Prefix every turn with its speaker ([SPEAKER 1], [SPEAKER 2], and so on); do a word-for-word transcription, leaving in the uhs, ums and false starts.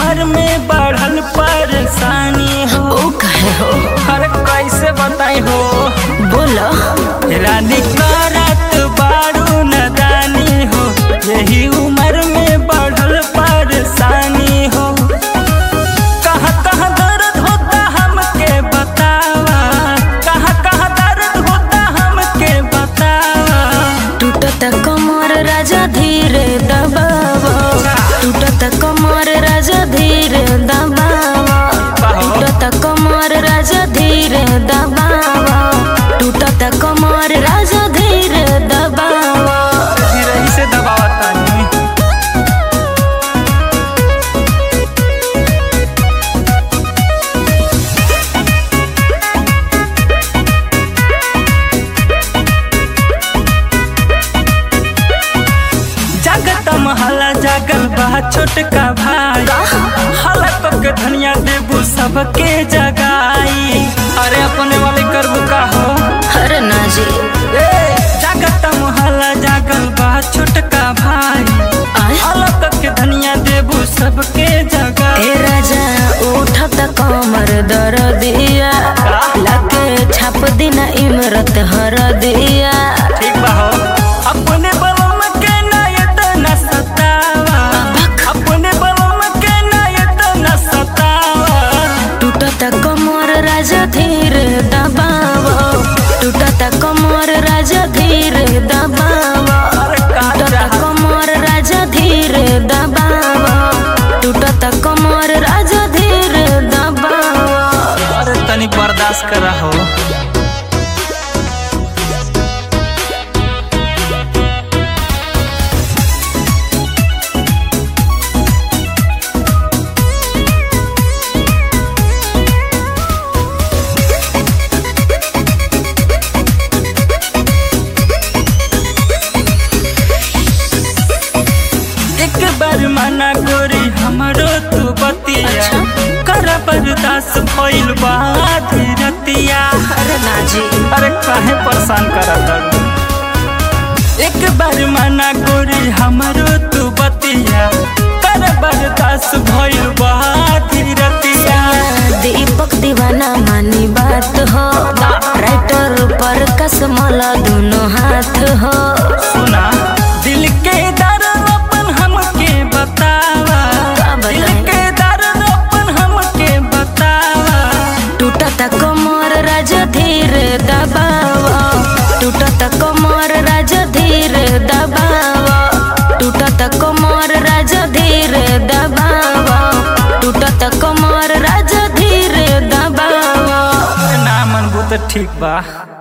[SPEAKER 1] उम्र में बढ़ल परेशानी हो।
[SPEAKER 2] ओ कहे हो
[SPEAKER 1] अरे कैसे बताई हो
[SPEAKER 2] बोलो
[SPEAKER 1] रानी करत बारू नदानी हो, यही उम्र में बढ़ल परेशानी हो। कहाँ कहाँ दर्द होता हमके बतावा, कहाँ कहाँ दर्द होता हमके बतावा।
[SPEAKER 2] टूटत कमर राजा धीरे दबावा, टूटत कमर राजा धीरे दबावा, टूटत कमर राजा धीरे दबावा, टूटत कमर राजा धीरे दबावा।
[SPEAKER 1] धीरे से दबावा तानी। जगत महला जागल बा छोटका भाई, हलक के धनिया देबू सबके जगाई। अरे अपने वाले करबू का हो।
[SPEAKER 2] अरे ना जी
[SPEAKER 1] ए जगत महला जागल बा छोटका भाई, हलक के धनिया देबू सबके जगाई।
[SPEAKER 2] ए राजा उठत कमर दर्दिया, लके छाप दिना इमरत हर दिया।
[SPEAKER 1] ठीक बा हो अपने बलम के नायत न सतावा, अपने बलम के नायत न सतावा।
[SPEAKER 2] टूटत कमर राजा धीरे दबावा, टूटत कमर राजा धीरे दबावा, टूटत कमर राजा धीरे दबावा, टूटत कमर राजा धीरे दबावा।
[SPEAKER 1] अरे तनी बर्दाश्त करा हो। एक बार मना गोरी हमरो तू बतिया, कर बर्दाश्त भइल बा धीरतिया।
[SPEAKER 2] अरे ना जी
[SPEAKER 1] अरे काहे परेशान करत। एक बार मना गोरी हमरो तू बतिया, कर बर्दाश्त भइल बा धीरतिया।
[SPEAKER 2] दीपक दीवाना मानी बात हो, राइटर पर कसमला दोनों हाथ हो।
[SPEAKER 1] सुना दिल के दर्द अपन हमके बतावा, दिल के दर्द अपन हमके बतावा।
[SPEAKER 2] टूटत कमर राजा धीरे दबावा, टूटत कमर राजा धीरे दबावा, टूटत कमर राजा धीरे दबावा, टूटत कमर राजा धीरे दबावा।
[SPEAKER 1] ना मन तो ठीक बा।